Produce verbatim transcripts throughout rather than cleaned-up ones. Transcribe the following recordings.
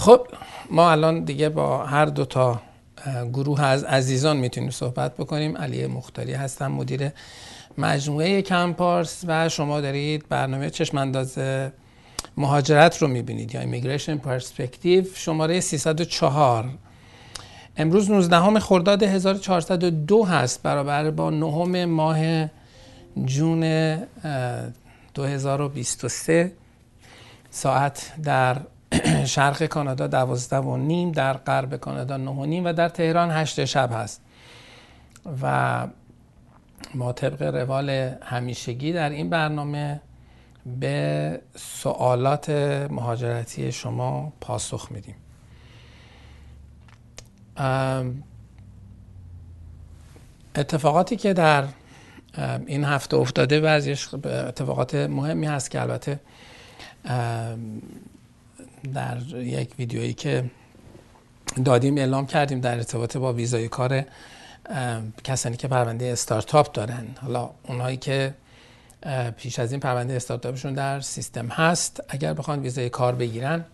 خب ما الان دیگه با هر دو تا گروه از عزیزان میتونیم صحبت بکنیم. علی مختاری هستم، مدیر مجموعه کمپارس و شما دارید برنامه چشم انداز مهاجرت رو میبینید یا ایمیگریشن پرسپکتیو شماره سیصد و چهار. امروز نوزدهم خرداد هزار و چهارصد و دو هست، برابر با نهم ماه جون دو هزار و بیست و سه. ساعت در شرق کانادا دوازده و نیم، در غرب کانادا نه و نیم و در تهران هشت شب هست. و ما طبق روال همیشگی در این برنامه به سوالات مهاجرتی شما پاسخ میدیم. اتفاقاتی که در این هفته افتاده بعضیش اتفاقات مهمی هست که البته در یک ویدیویی که دادیم اعلام کردیم در ارتباط با ویزای کار کسانی که پرونده استارتاپ دارن. حالا اونهایی که پیش از این پرونده استارتاپشون در سیستم هست اگر بخوان ویزای کار بگیرن،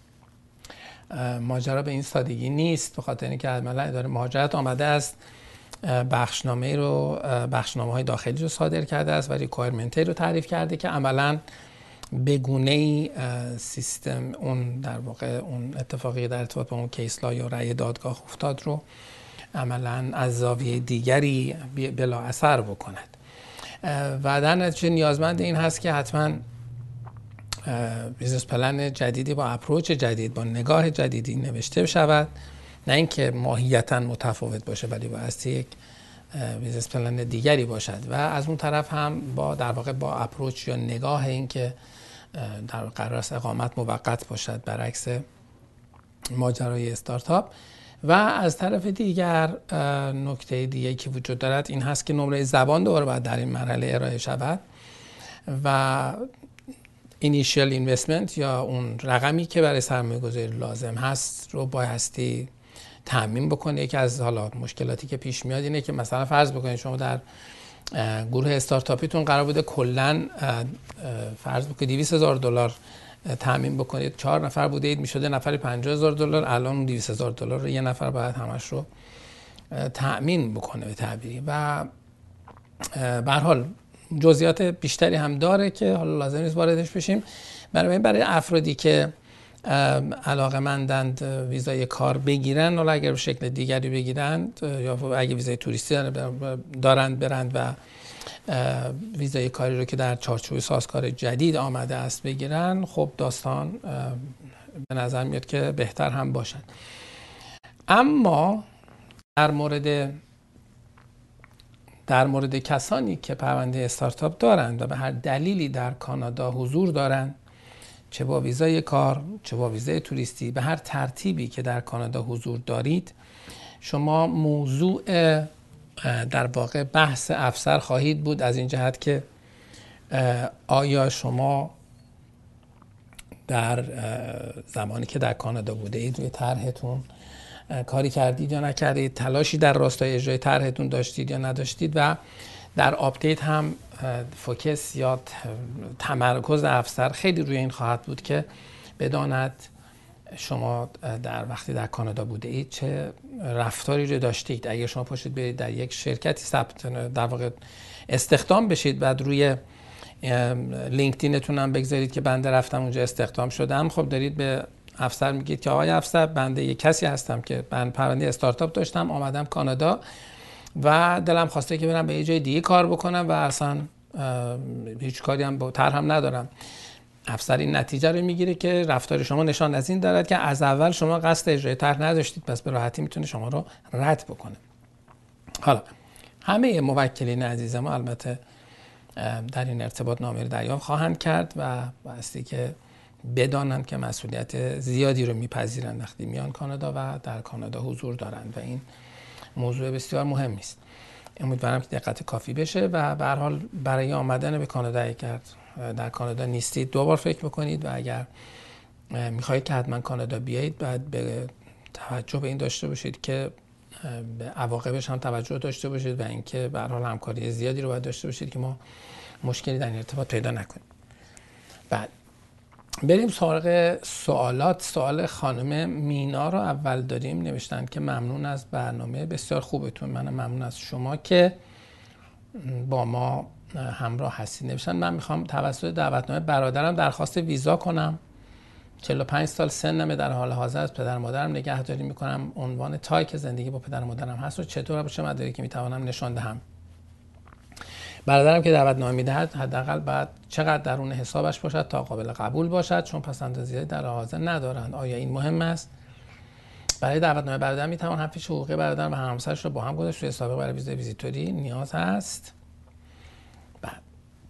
ماجرا به این سادگی نیست، به خاطر اینکه عملا اداره مهاجرت آمده است بخشنامه رو بخشنامه های داخلی رو صادر کرده است و ریکوایرمنت رو تعریف کرده که عملا به گونه‌ای سیستم اون در واقع اون اتفاقی در ارتباط با اون کیس لا یا رأی دادگاه افتاد رو عملا از زاویه دیگری بلا اثر بکند و در نتیجه نیازمند این هست که حتما بیزنس پلن جدیدی با اپروچ جدید با نگاه جدیدی نوشته شود، نه اینکه ماهیتاً متفاوت باشه ولی بایستی یک بیزنس پلن دیگری باشد و از اون طرف هم با در واقع با اپروچ یا نگاه این که در قرار است اقامت موقت باشد برعکس ماجرای استارتاپ. و از طرف دیگر نکته دیگه که وجود دارد این هست که نمره زبان دوباره باید در این مرحله ارائه شود و اینیشیال اینوستمنت یا اون رقمی که برای سرمایه گذاری لازم هست رو بایستی تامین بکنه. یکی از حالا مشکلاتی که پیش میاد اینه که مثلا فرض بکنید شما در گروه استارتاپیتون قرار بوده کلا فرض بکنید دویست هزار دلار تامین بکنید، چهار نفر بوده اید میشده نفری پنجاه هزار دلار، الان دویست هزار دلار رو یه نفر باید همش رو تامین بکنه به تعبیری و به هر حال جزئیات بیشتری هم داره که حالا لازم نیست واردش بشیم. برای برای افرادی که علاقه‌مندند ویزای کار بگیرن، حالا اگر به شکل دیگری بگیرند یا اگه ویزای توریستی دارند برند و ویزای کاری رو که در چارچوب سازکار جدید آمده است بگیرن، خب داستان به نظر میاد که بهتر هم باشد. اما در مورد در مورد کسانی که پرونده استارتاپ دارند و به هر دلیلی در کانادا حضور دارند، چه با ویزای کار چه با ویزای توریستی، به هر ترتیبی که در کانادا حضور دارید، شما موضوع در واقع بحث افسر خواهید بود از این جهت که آیا شما در زمانی که در کانادا بوده اید روی طرحتون کاری کردید یا نکردید، تلاشی در راستای اجرای طرحتون داشتید یا نداشتید و در آپدیت هم فوکس یا تمرکز افسر خیلی روی این خواهد بود که بداند شما در وقتی در کانادا بوده اید چه رفتاری رو داشتید. اگر شما پاشید برید در یک شرکتی ثبت در واقع استخدام بشید، بعد روی لینکدینتون هم بگذارید که بنده رفتم اونجا استخدام شدم، خب دارید به افسر میگید که آقای افسر بنده یک کسی هستم که من پرونده استارتاپ داشتم آمدم کانادا و دلم خواسته که برم به یه جای دیگه کار بکنم و اصلا هیچ کاری هم با طرحم ندارم. افسر این نتیجه رو میگیره که رفتار شما نشان از این دارد که از اول شما قصد اجرای طرح نداشتید، پس به راحتی میتونه شما رو رد بکنه. حالا همه موکلین عزیز ما البته در این ارتباط نامه رو دریافت خواهند کرد و بایستی که بدانند که مسئولیت زیادی رو میپذیرند وقتی میان کانادا و در کانادا حضور دارند و این موضوع بسیار مهمی است. امیدوارم که دقت کافی بشه و به هر حال برای آمدن به کانادا اگر در کانادا نیستید دو بار فکر بکنید و اگر میخواهید که حتما کانادا بیایید باید به توجه به این داشته باشید که به عواقبش هم توجه داشته باشید و اینکه به هر حال همکاری زیادی رو باید داشته باشید که ما مشکلی در این ارتباط پیدا نکنیم. بعد بریم سراغ سوالات. سوال خانم مینا رو اول داریم. نوشتن که ممنون از برنامه بسیار خوبتون. منم ممنون از شما که با ما همراه هستید. نوشتن من میخوام توسط دعوتنامه برادرم درخواست ویزا کنم. چهل و پنج سال سنمه، در حال حاضر از پدر مادرم نگهداری میکنم. عنوان تای که زندگی با پدر مادرم هست و چطور با چه مدارکی میتوانم نشان دهم؟ برادرم که دعوتنامه میدهد حداقل بعد چقدر درون حسابش باشد تا قابل قبول باشد، چون پسند زیادی در حال حاضر ندارند. آیا این مهم است؟ برای دعوتنامه برادرم میتوان هم فیش حقوقی برادرم و همسرش رو با هم گذاشت روی سابقه برای ویزای ویزیتوری نیاز هست؟ بعد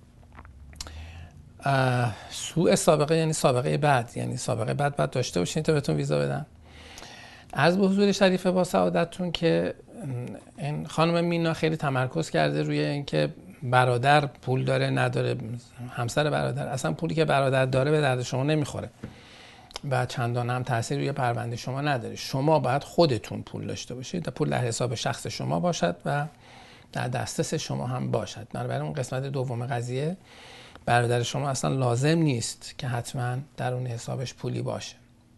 سوء سابقه یعنی سابقه بد، یعنی سابقه بد بعد داشته باشین تا بهتون ویزا بدن. از به حضور شریف با سعادتتون که این خانم مینا خیلی تمرکز کرده روی اینکه برادر پول داره نداره. همسر برادر اصلا پولی که برادر داره به درد شما نمیخوره و چندان هم تاثیر روی پرونده شما نداره. شما باید خودتون پول داشته باشید، پول در حساب شخص شما باشد و در دسترس شما هم باشد. برای اون قسمت دوم قضیه، برادر شما اصلا لازم نیست که حتما در اون حسابش پولی باشه.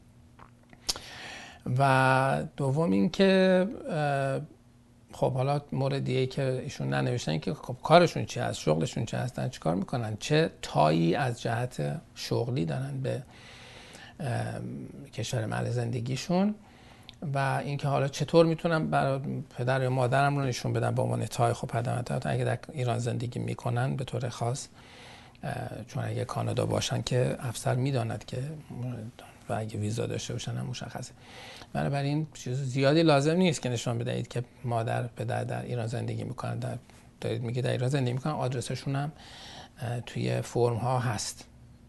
و دوم این که خب حالا مورد دیگه که ایشون ننوشتن که خب کارشون چی هست، شغلشون چی هستن، چی کار میکنن، چه تایی از جهت شغلی دارن به کشور محل زندگیشون و اینکه حالا چطور میتونم برای پدر یا مادرم رو نشون بدم به عنوان تای. خب پدر اگه در ایران زندگی میکنن به طور خاص، چون اگه کانادا باشن که افسر میداند که و اگه ویزا داشته باشن هم مشخصه. بنابراین چیز زیادی لازم نیست که نشون بدهید که مادر پدر در ایران زندگی میکنن. در دارید میگه در ایران زندگی میکنن، آدرسشون هم توی فرم ها هست.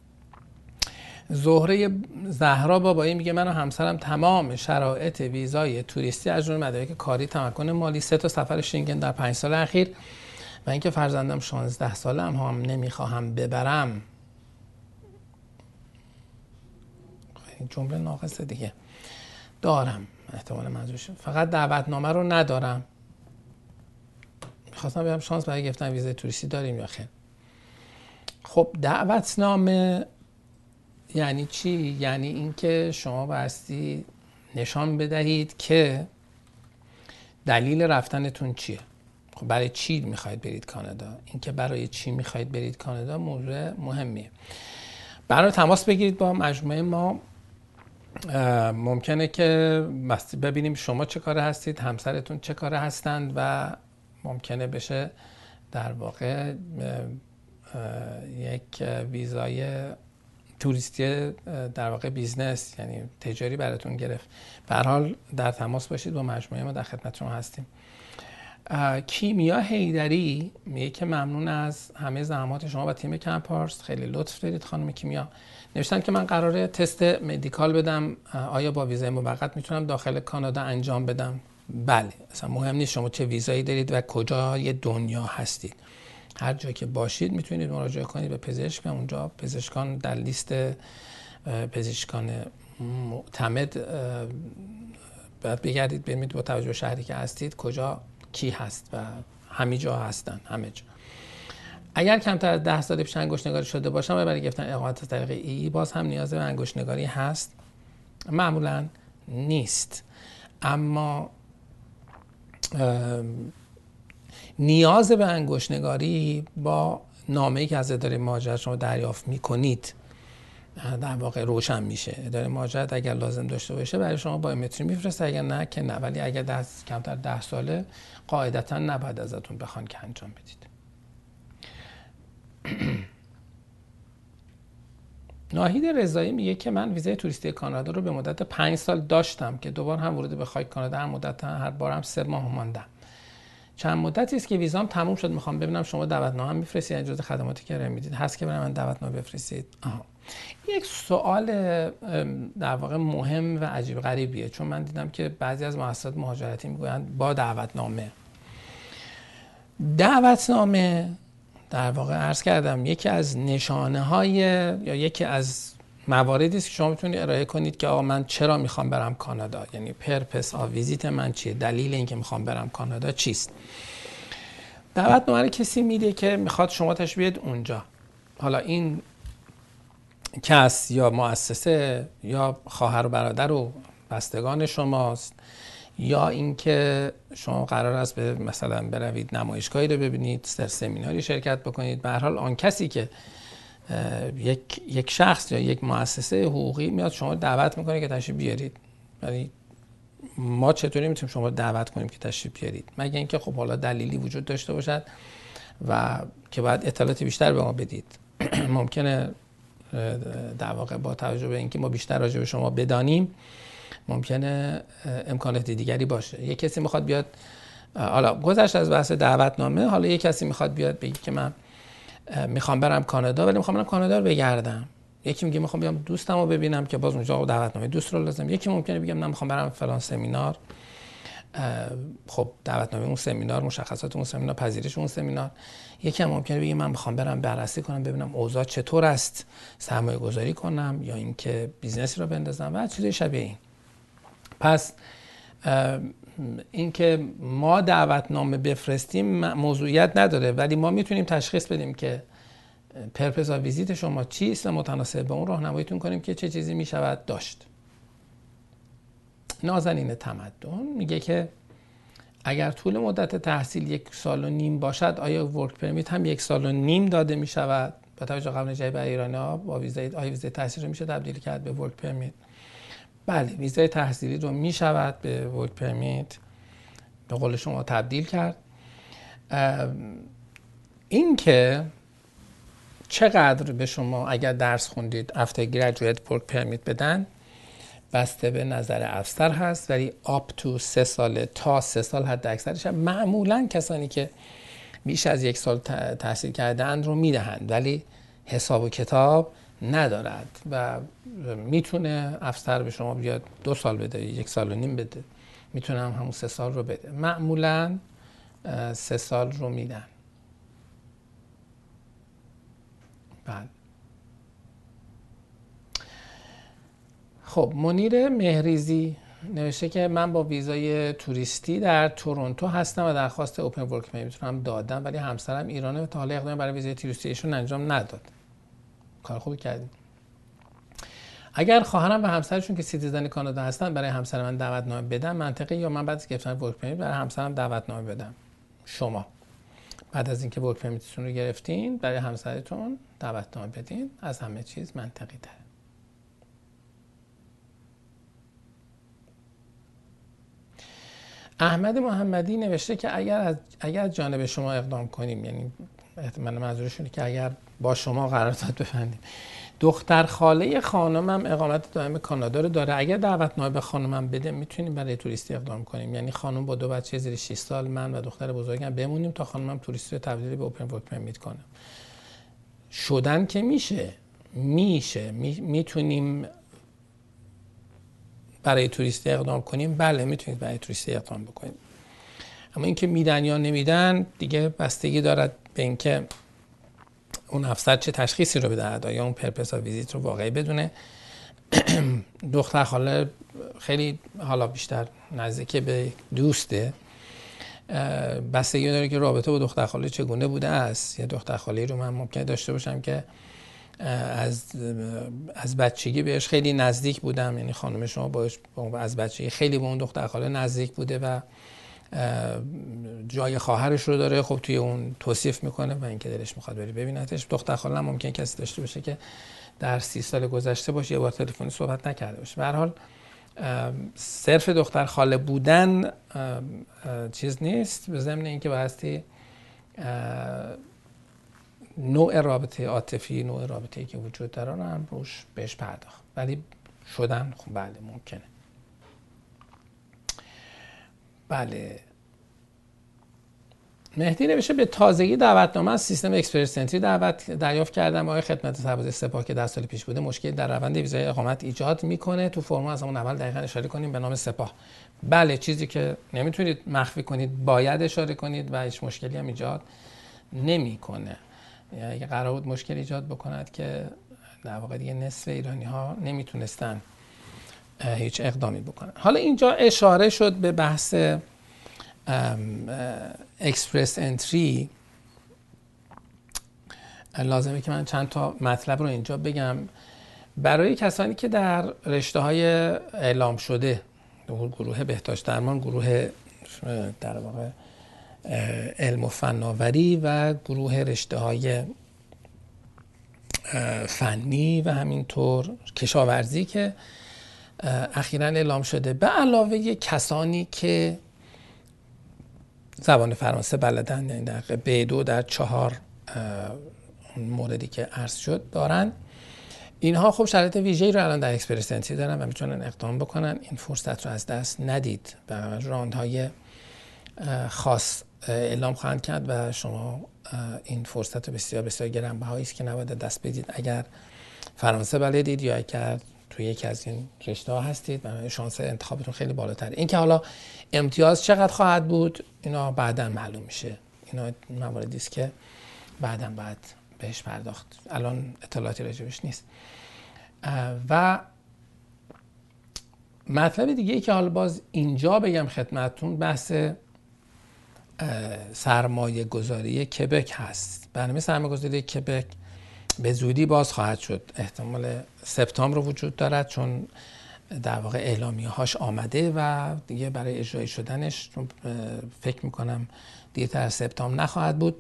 زهره زهرا بابایی میگه من و همسرم تمام شرایط ویزای توریستی از جمله مدارک کاری، تمکن مالی، سه تا سفر شنگن در پنج سال اخیر و اینکه فرزندم شانزده ساله هم, هم نمیخواهم ببرم. این جمله ناقصه دیگه. دارم احتمال منظورش فقط دعوتنامه رو ندارم. میخواستم بگم شانس برای گرفتن ویزای توریستی داریم یا خیر. خب دعوتنامه یعنی چی؟ یعنی اینکه شما بایستی نشان بدهید که دلیل رفتنتون چیه. خب برای چی میخواید برید کانادا؟ اینکه برای چی میخواید برید کانادا موضوع مهمیه. برای تماس بگیرید با مجموعه ما. ممکنه که ببینیم شما چه کاره هستید، همسرتون چه کاره هستند و ممکنه بشه در واقع یک ویزای توریستی در واقع بیزنس یعنی تجاری براتون گرفت. به هر حال در تماس باشید با مجموعه ما، در خدمت شما هستیم. کیمیا حیدری میگه که ممنون از همه زحمات شما و تیم کمپارس، خیلی لطف دارید خانم کیمیا. نوشتن که من قراره تست مدیکال بدم، آیا با ویزای موقت میتونم داخل کانادا انجام بدم؟ بله، اصلا مهم نیست شما چه ویزایی دارید و کجای دنیا هستید. هر جا که باشید میتونید مراجعه کنید به پزشک. اونجا پزشکان در لیست پزشکان معتمد باید بگردید ببینید با توجه به شهری که هستید کجا کی هست و همه جا هستن، همه جا. اگر کمتر از ده سال پیش انگشت نگاری شده باشم و برای گرفتن اقامت از طریق ای باز هم نیاز به انگشت نگاری هست؟ معمولا نیست، اما نیاز به انگشت نگاری با نامه‌ای که از اداره مهاجرت شما دریافت می‌کنید در واقع روشن میشه. اداره مهاجرت اگر لازم داشته باشه برای شما بایومتری میفرسته، اگر نه که نه. ولی اگر ده کمتر ده ساله قاعدتا نباید ازتون بخوان که انجام بدید. ناهید رضایی میگه که من ویزای توریستی کانادا رو به مدت پنج سال داشتم که دوبار هم ورود به خاک کانادا هر مدت هر بارم سه ماه ماندم. چند مدتی است که ویزام تموم شد، میخوام ببینم شما دعوتنامه میفرستید، این جزء خدماتی که ارائه میدید هست که برای من دعوتنامه بفرستید؟ آها. یک سوال در واقع مهم و عجیب غریبیه، چون من دیدم که بعضی از مؤسسات مهاجرتی میگویند با دعوتنامه. دعوتنامه در واقع عرض کردم یکی از نشانه های یا یکی از مواردی است که شما میتونید ارائه کنید که آقا من چرا میخوام برم کانادا، یعنی پرپس آف ویزیت من چیه، دلیل اینکه میخوام برم کانادا چیست. دعوتنامه رو کسی میده که میخواد شما تشبیهید اونجا. حالا این کس یا مؤسسه یا خواهر و برادر و بستگان شماست، یا اینکه شما قرار است به مثلا بروید نمایشگاهی رو ببینید، در سمیناری شرکت بکنید. به هر حال آن کسی که یک یک شخص یا یک مؤسسه حقوقی میاد شما دعوت میکنه که تشریف بیارید، یعنی ما چطوری میتونیم شما دعوت کنیم که تشریف بیارید؟ مگه اینکه خب حالا دلیلی وجود داشته باشد و که باید اطلاعات بیشتر به ما بدید. ممکنه در واقع با توجه به اینکه ما بیشتر راجع به شما بدانیم ممکنه امکانات دیگری باشه. یک کسی میخواد بیاد، حالا گذشت از بحث دعوتنامه، حالا یک کسی میخواد بیاد بگی که من میخوام برم کانادا ولی میخوام برم کانادا رو بگردم. یکی میگه میخوام بیام دوستمو ببینم که باز اونجا دعوتنامه دوست رو لازم. یکی ممکنه بگم من میخوام برم فلان سمینار، خب دعوتنامه اون سمینار، مشخصات اون سمینار، پذیرش اون سمینار. یکی هم ممکنه بگه من میخوام برم بررسی کنم ببینم اوضاع چطور است، سرمایه گذاری کنم یا اینکه بیزنسی رو بندازم و چیزای شبیه این. پس اینکه ما دعوتنامه بفرستیم موضوعیت نداره، ولی ما میتونیم تشخیص بدیم که پرپز ویزیت شما چیست و متناسب به اون راهنماییتون کنیم که چه چیزی میشود داشت. نازنین تمدن میگه که اگر طول مدت تحصیل یک سال و نیم باشد آیا ورک پرمیت هم یک سال و نیم داده میشود؟ با توجه قانون جدید برای ایرانی‌ها با ویزای آیا ویزای تحصیل رو میشه تبدیل کرد به ورک پرمیت؟ بله، ویزای تحصیلی رو میشود به ورک پرمیت به قول شما تبدیل کرد. این که چقدر به شما اگر درس خوندید after graduate work permit بدن بسته به نظر افسر هست، ولی up to سه سال تا سه سال حد اکثرش هم معمولا کسانی که بیش از یک سال تحصیل کردن رو میدهند، ولی حساب و کتاب ندارد و میتونه افسر به شما بیاد دو سال بده، یک سال و نیم بده، میتونه هم همون سه سال رو بده. معمولا سه سال رو میدن. بله. خب منیر مهریزی نوشته که من با ویزای توریستی در تورنتو هستم و درخواست اوپن ورک پرمیت رو هم دادم، ولی همسرم ایرانه و تا حالا اقدامی برای ویزای توریستی ایشون انجام نداد. کار خوبی کردید. اگر خواهرم و همسرشون که سیتیزن کانادا هستن برای همسر من دعوتنامه بدم منطقی، یا من بعد از گرفتن ورک پرمیت برای همسرم دعوتنامه بدم؟ شما بعد از اینکه ورک پرمیتتون رو گرفتین برای همسرتون دعوتنامه بدین، از همه چیز منطقی تره. احمد محمدی نوشته که اگر از اگر جانب شما اقدام کنیم، یعنی احتمال منظورشونه که اگر با شما قرارداد ببندیم، دختر خاله خانمم اقامت دائم کانادا رو داره، اگر دعوتنامه به خانمم بده میتونیم برای توریستی اقدام کنیم؟ یعنی خانم با دو بچه زیر شش سال، من و دختر بزرگم بمونیم تا خانمم توریستی رو تبدیل به اوپن ورک پرمیت کنه. شدن که میشه میشه می، میتونیم برای توریستی اقدام کنیم؟ بله میتونید برای توریستی اقدام بکنید. اما اینکه میدن یا نمیدن دیگه بستگی دارد به اینکه اون افسر چه تشخیصی رو بده، آیا اون پرپس ویزیت رو واقعی بدونه. دختر خاله خیلی حالا بیشتر نزدیک به دوسته، بستگی داره که رابطه با دختر خاله چگونه بوده است. یه دختر خاله رو من ممکنه داشته باشم که از از بچگی بهش خیلی نزدیک بودم، یعنی خانم شما باش از بچگی خیلی به اون دختر خاله نزدیک بوده و جای خواهرش رو داره، خب توی اون توصیف میکنه و اینکه دلش میخواد بری ببینتش. دختر خاله هم ممکن کسی داشته باشه که در سی سال گذشته باشه یه بار تلفنی صحبت نکرده باشه. به هر حال صرف دختر خاله بودن چیز نیست، به ضمن اینکه بایستی نوع رابطه عاطفی، نوع رابطه‌ای که وجود داره رو هم روش بهش پرداخت، ولی شدن خب بله ممکنه. بله. مهدی نوشته به تازگی دعوتنامه از سیستم اکسپرس انتری دعوت دریافت کردم. آقای خدمت سرباز سپاه که ده سال پیش بوده مشکلی در روند ویزای اقامت ایجاد میکنه؟ تو فرم از همون اول دقیقاً اشاره کنیم به نام سپاه. بله، چیزی که نمیتونید مخفی کنید باید اشاره کنید و هیچ مشکلی هم ایجاد نمیکنه. یعنی اگه قرار بود مشکل ایجاد بکند که در واقع دیگه نصف ایرانی ها نمیتونستن هیچ اقدامی بکنن. حالا اینجا اشاره شد به بحث اکسپرس انتری. لازمه که من چند تا مطلب رو اینجا بگم. برای کسانی که در رشته‌های اعلام شده، گروه بهداشت درمان، گروه در واقع علم و فناوری و گروه رشته‌های فنی و همینطور کشاورزی که اخیراً اعلام شده، به علاوه کسانی که زبان فرانسه بلدن، یعنی در بی دو در چهار موردی که عرض شد دارن، اینها خب شرایط ویژه‌ای رو الان در اکسپرس انتی دارن و میتونن اقدام بکنن. این فرصت رو از دست ندید و راندهای خاص اعلام خواهند کرد و شما این فرصت بسیار بسیار گرانبهایی است که نباید دست بدید. اگر فرانسه بلدید یا اگر توی یکی از این رشته ها هستید، برای شانس انتخابتون خیلی بالاتره. این که حالا امتیاز چقدر خواهد بود اینا بعداً معلوم میشه. اینا مواردی است که بعداً باید بهش پرداخت. الان اطلاعاتی راجبش نیست. و مطلب دیگه ای که حالا باز اینجا بگم خدمتتون، بحث سرمایه گذاری کبک هست. برنامه سرمایه گذاری کبک به زودی باز خواهد شد. احتمال سپتامبر رو وجود دارد چون در واقع اعلامیه هاش آمده و دیگه برای اجرای شدنش فکر میکنم دیرتر از سپتامبر نخواهد بود.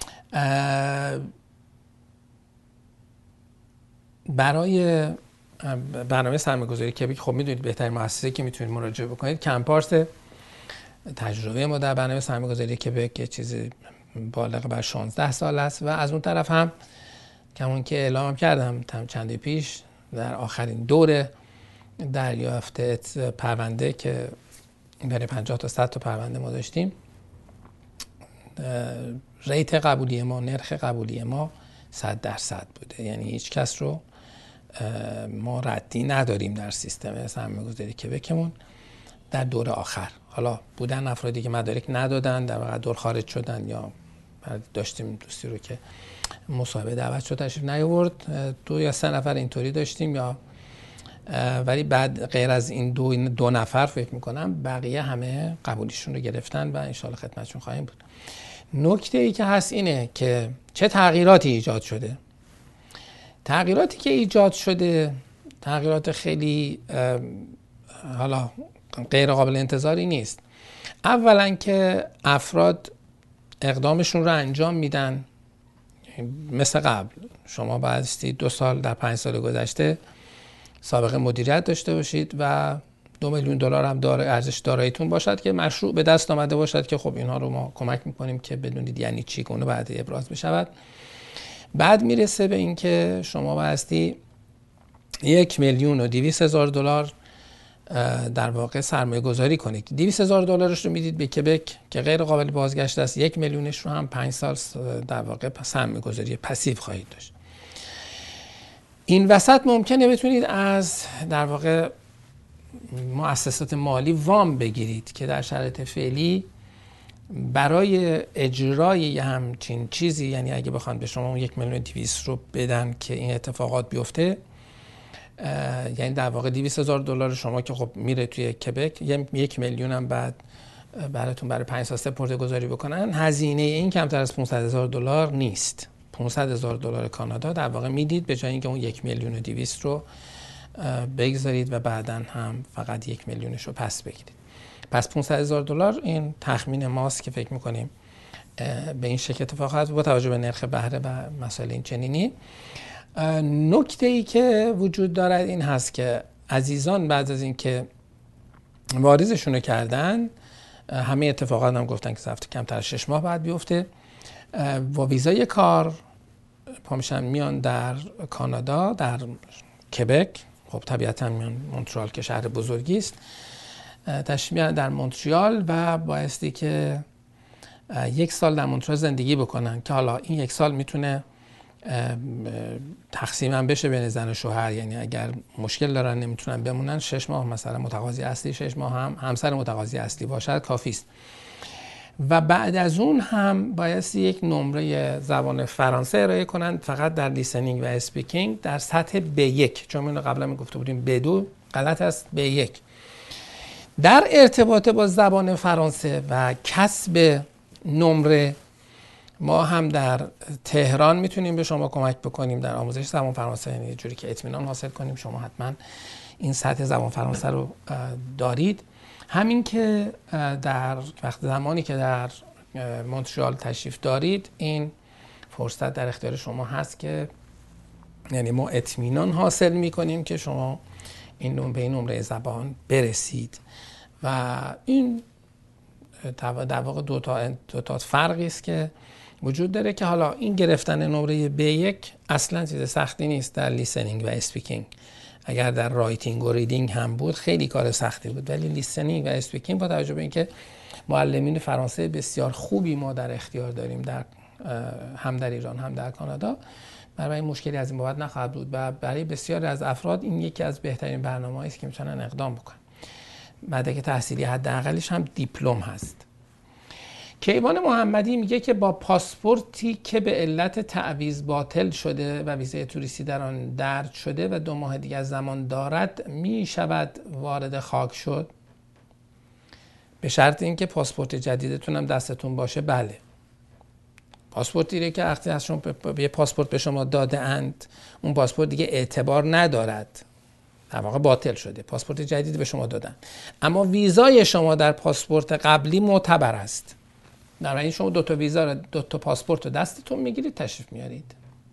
برای برنامه سرمایه‌گذاری کبک خب میدونید بهترین مؤسسه‌ای که میتونید مراجعه بکنید کمپارس. تجربه ما در برنامه سرمایه‌گذاری کبک یه چیزی بالغ بر شانزده سال است و از اون طرف هم کمون که اعلام کردم چند پیش در آخرین دور دریافت پرونده که برای پنجاه تا صد تا پرونده ما داشتیم، ریت قبولی ما، نرخ قبولی ما صد درصد بوده. یعنی هیچ کس رو ما ردی نداریم در سیستم سرمایه‌گذاری کبکمون در دور آخر. حالا بودن افرادی که مدارک ندادن، در واقع دور خارج شدن، یا داشتیم دوستی رو که مصاحبه دعوت شد تشریف نیاورد، دو یا سه نفر اینطوری داشتیم، یا ولی بعد غیر از این دو دو نفر فکر میکنم بقیه همه قبولیشون رو گرفتن و انشالله خدمتشون خواهیم بود. نکته ای که هست اینه که چه تغییراتی ایجاد شده. تغییراتی که ایجاد شده تغییرات خیلی حالا غیر قابل انتظاری نیست. اولا که افراد اقدامشون رو انجام میدن مثل قبل. شما بایستی دو سال در پنج سال گذشته سابقه مدیریت داشته باشید و دو میلیون دلار هم داره ارزش داراییتون باشد که مشروع به دست آمده باشد که خب اینها رو ما کمک میکنیم که بدونید یعنی چی، که اونو بعد ابراز بشود. بعد میرسه به این که شما بایستی یک میلیون و دویست هزار دلار در واقع سرمایه گذاری کنید. دویست هزار دلارش رو میدید به کبک که غیر قابل بازگشت است. یک میلیونش رو هم پنج سال در واقع سرمایه گذاری پسیو خواهید داشت. این وسط ممکنه بتونید از در واقع مؤسسات مالی وام بگیرید که در شرایط فعلی برای اجرای یه همچین چیزی، یعنی اگه بخوان به شما اون یک میلیون دویست رو بدن که این اتفاقات بیفته، یعنی در واقع دویست هزار دلار شما که خب میره توی کبک، یک میلیون هم بعد براتون برای پنج سال سپرده گذاری بکنن، هزینه این کمتر از پانصد هزار دلار نیست. پانصد هزار دلار کانادا در واقع میدید به جای اینکه اون یک میلیون و دویست رو بگذارید و بعداً هم فقط یک میلیونش رو پس بگیرید. پس پانصد هزار دلار این تخمین ماست که فکر میکنیم به این شکل اتفاق خواهد با توجه به نرخ بهره و مسائل این چنینی. نکته ای که وجود دارد این هست که عزیزان بعد از اینکه واریزشون رو کردن، همه اتفاقات هم گفتن که ظرف کمتر از شش ماه بعد بیفته، با ویزای کار پامیشن میان در کانادا، در کبک. خب طبیعتا میان مونترال که شهر بزرگی است، تشریف میارن در مونتریال و بایستی که یک سال در مونتریال زندگی بکنن که حالا این یک سال میتونه تقسیم هم بشه بین زن و شوهر. یعنی اگر مشکل دارن نمیتونن بمونن، شش ماه مثلا متقاضی اصلی، شش ماه هم همسر متقاضی اصلی باشد کافی است. و بعد از اون هم بایستی یک نمره زبان فرانسه ارائه کنند، فقط در لیسنینگ و اسپیکینگ در سطح بی یک، چون اینو قبلا میگفته بودیم بی دو، غلط است، بی یک. در ارتباط با زبان فرانسه و کسب نمره ما هم در تهران میتونیم به شما کمک بکنیم در آموزش زبان فرانسه، یعنی جوری که اطمینان حاصل کنیم شما حتما این سطح زبان فرانسه رو دارید. همین که در وقت زمانی که در مونترال تشریف دارید این فرصت در اختیار شما هست که یعنی ما اطمینان حاصل میکنیم که شما این نمره به این نمره زبان برسید و این در واقع دو تا دو تا فرقی است که وجود داره که حالا این گرفتن نمره بی یک اصلا چیز سختی نیست در لیسنینگ و اسپیکینگ. اگر در رایتینگ و ریدینگ هم بود خیلی کار سختی بود، ولی لیسنینگ و اسپیکینگ با توجه به اینکه معلمین فرانسه بسیار خوبی ما در اختیار داریم در هم در ایران هم در کانادا، برای مشکلی از این بابت نخواهد بود و برای بسیاری از افراد این یکی از بهترین برنامه‌ای است که میتونن اقدام بکنن. مدرک تحصیلی حداقلش هم دیپلم هست. کیوان محمدی میگه که با پاسپورتی که به علت تعویض باطل شده و ویزای توریستی در آن درج شده و دو ماه دیگه از زمان دارد میشود وارد خاک شد؟ به شرط اینکه پاسپورت جدیدتون هم دستتون باشه. بله، پاسپورتی رو که وقتی از شما یه پاسپورت به شما داده اند اون پاسپورت دیگه اعتبار ندارد، در واقع باطل شده، پاسپورت جدید به شما دادن، اما ویزای شما در پاسپورت قبلی معتبر است. در این شما دو تا ویزا دو تا پاسپورت رو دستتون میگیرید تشریف میارید.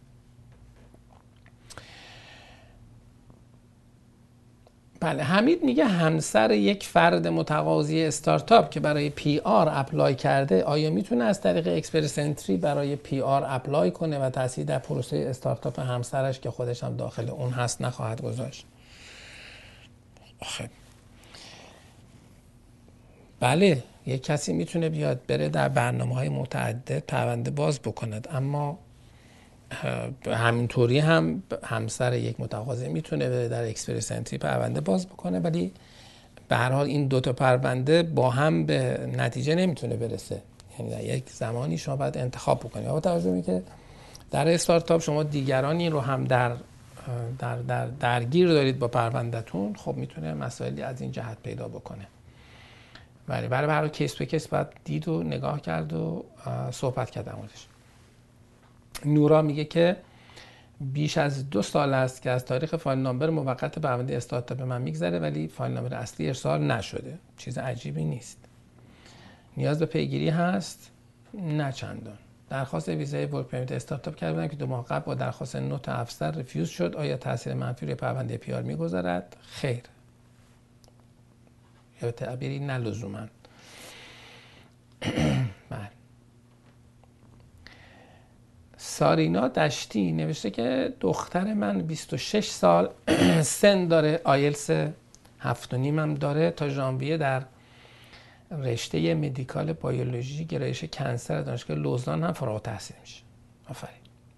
بله، حمید میگه همسر یک فرد متقاضی استارتاپ که برای پی آر اپلای کرده آیا میتونه از طریق اکسپرس انتری برای پی آر اپلای کنه و تأثیری در پروسه استارتاپ همسرش که خودش هم داخل اون هست نخواهد گذاشت؟ خب بله، یک کسی میتونه بیاد بره در برنامه‌های متعدد پرونده باز بکند، اما همینطوری هم همسر یک متقاضی میتونه بره در اکسپرس انتری پرونده باز بکنه، ولی به هر حال این دو تا پرونده با هم به نتیجه نمیتونه برسه. یعنی در یک زمانی شما باید انتخاب بکنید. با توجه به که در استارتاپ شما دیگرانی رو هم در در در درگیر دارید با پروندهتون، خب میتونه مسائلی از این جهت پیدا بکنه. ولی برای برای کیس به کیس باید دید و نگاه کرد و صحبت کرد در موردش. نورا میگه که بیش از دو سال است که از تاریخ فایل نامبر موقت پرونده استارتاپ من میگذره ولی فایل نامبر اصلی ارسال نشده. چیز عجیبی نیست. نیاز به پیگیری هست؟ نه چندان. درخواست ویزای ورک پرمیت استارتاپ کردم که دو ماه قبل با درخواست نوت افسر رفیوز شد. آیا تاثیر منفی روی پرونده پی آر میگذارد؟ خیر. یا به تعبیری نه لزوما. بله. سارینا دشتی نوشته که دختر من بیست و شش سال سن داره، آیلتس هفت و نیم هم داره، تا ژانویه در رشته مدیکال بیولوژی گرایش کنسر دانشگاه لوزان هم فارغ التحصیل میشه. آفرین.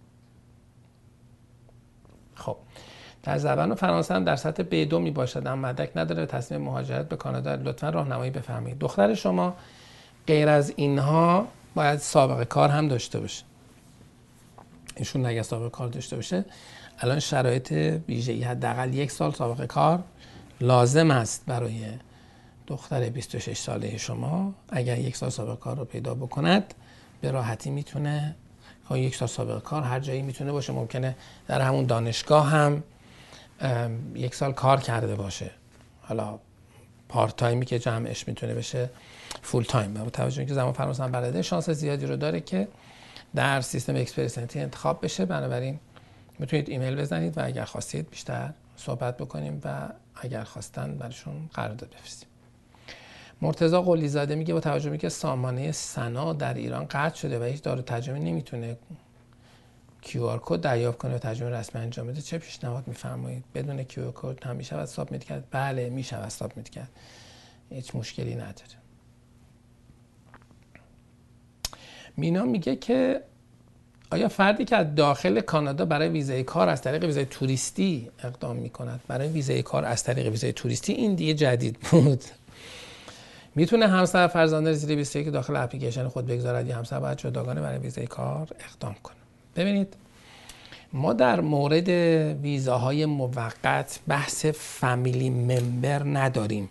خب در زبان فرانسه هم در سطح بی دو می باشد اما مدرک نداره، تصمیم مهاجرت به کانادا. لطفا راهنمایی بفرمایید. دختر شما غیر از اینها باید سابقه کار هم داشته باشه. ایشون اگه سابقه کار داشته باشه الان شرایط ویژه‌ای حداقل یک سال سابقه کار لازم است برای دختر بیست و شش ساله شما. اگر یک سال سابقه کار رو پیدا بکند به راحتی میتونه، یک سال سابقه کار هر جایی میتونه باشه، ممکنه در همون دانشگاه هم یک سال کار کرده باشه، حالا پارت تایمی که جمعش میتونه بشه فول تایم. با توجه اینکه زبان فرانسه هم بلده شانس زیادی رو داره که در سیستم اکسپرس انتری انتخاب بشه. بنابراین میتونید ایمیل بزنید و اگر خواستید بیشتر صحبت بکنیم و اگر خواستن براشون قرارداد بفرستیم. مرتضی قلی زاده میگه با توجه به که سامانه سنا در ایران قطع شده و هیچ دارو ترجمه نمیتونه کیو آر کد دریافت کنه و ترجمه رسمی انجام بده، چه پیشنهاد میفرمایید؟ بدون کیو آر کد هم میشه از سابمیت کرد؟ بله میشه از سابمیت کرد، هیچ مشکلی نداره. مینا میگه که آیا فردی که از داخل کانادا برای ویزای کار از طریق ویزای توریستی اقدام میکند برای ویزای کار از طریق ویزای توریستی، این دیگه جدید بود، میتونه همسر فرزندان زیر بیست و یک داخل اپلیکیشن خود بگذارد یا همسر باید جداگانه برای ویزای کار اقدام کنه؟ ببینید ما در مورد ویزاهای موقت بحث فامیلی ممبر نداریم،